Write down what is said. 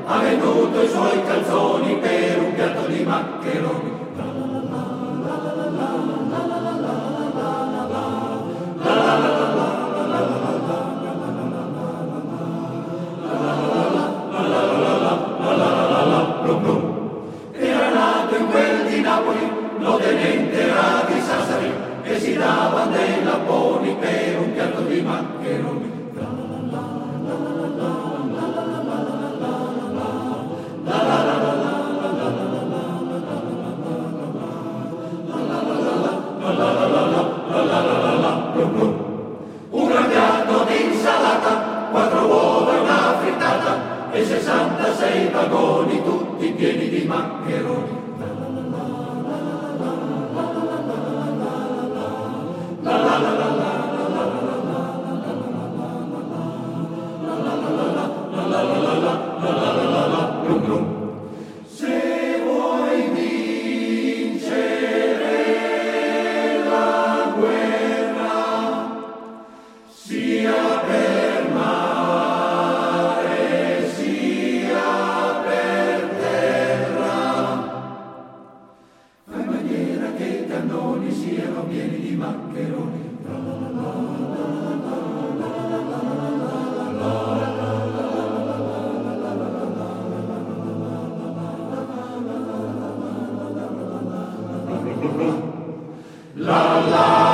ha venduto i suoi calzoni per un piatto di maccheroni. Era nato in quel di Napoli, l'Odenente era di Sassari, e si dava dei lapponi per un piatto di maccheroni. Un gran piatto di insalata, 4 uova e una frittata, e 66 vagoni tutti pieni di maccheroni. Se vuoi vincere la guerra, sia per mare sia per terra, fai in maniera che i cannoni siano pieni di maccheroni. La la